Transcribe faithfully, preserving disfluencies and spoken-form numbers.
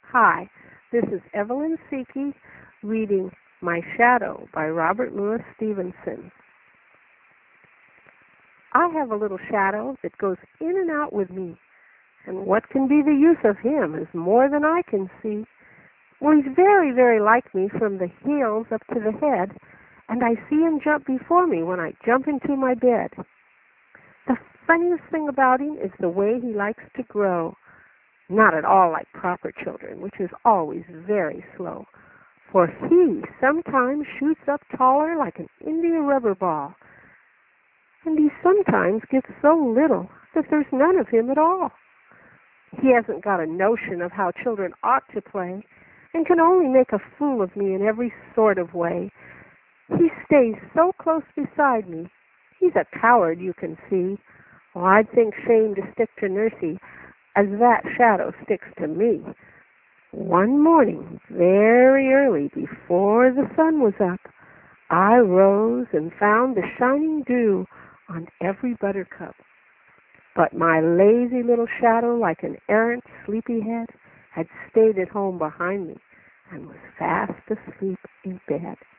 Hi, this is Evelyn Siki reading My Shadow by Robert Louis Stevenson. I have a little shadow that goes in and out with me, and what can be the use of him is more than I can see. Well, he's very, very like me from the heels up to the head, and I see him jump before me when I jump into my bed. The funniest thing about him is the way he likes to grow. Not at all like proper children, which is always very slow, for he sometimes shoots up taller like an India rubber ball, and he sometimes gets so little that there's none of him at all. He hasn't got a notion of how children ought to play, and can only make a fool of me in every sort of way. He stays so close beside me. He's a coward, you can see. Well, I'd think shame to stick to Nursey, as that shadow sticks to me. One morning, very early, before the sun was up, I rose and found the shining dew on every buttercup. But my lazy little shadow, like an errant sleepyhead, had stayed at home behind me and was fast asleep in bed.